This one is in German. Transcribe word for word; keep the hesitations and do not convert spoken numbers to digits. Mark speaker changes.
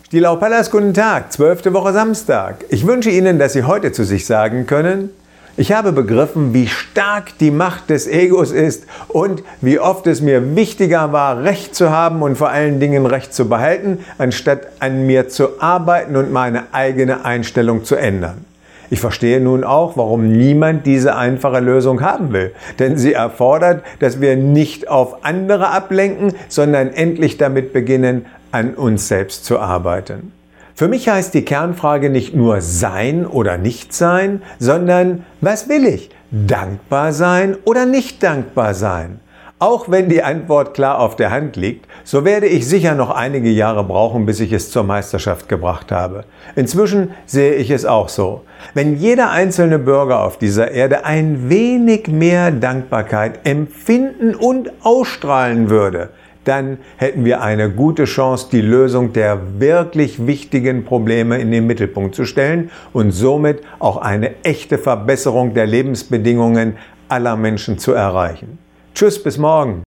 Speaker 1: Die Laupallas, guten Tag, zwölfte Woche Samstag. Ich wünsche Ihnen, dass Sie heute zu sich sagen können: Ich habe begriffen, wie stark die Macht des Egos ist und wie oft es mir wichtiger war, Recht zu haben und vor allen Dingen Recht zu behalten, anstatt an mir zu arbeiten und meine eigene Einstellung zu ändern. Ich verstehe nun auch, warum niemand diese einfache Lösung haben will, denn sie erfordert, dass wir nicht auf andere ablenken, sondern endlich damit beginnen, an uns selbst zu arbeiten. Für mich heißt die Kernfrage nicht nur sein oder nicht sein, sondern was will ich? Dankbar sein oder nicht dankbar sein? Auch wenn die Antwort klar auf der Hand liegt, so werde ich sicher noch einige Jahre brauchen, bis ich es zur Meisterschaft gebracht habe. Inzwischen sehe ich es auch so. Wenn jeder einzelne Bürger auf dieser Erde ein wenig mehr Dankbarkeit empfinden und ausstrahlen würde, dann hätten wir eine gute Chance, die Lösung der wirklich wichtigen Probleme in den Mittelpunkt zu stellen und somit auch eine echte Verbesserung der Lebensbedingungen aller Menschen zu erreichen. Tschüss, bis morgen.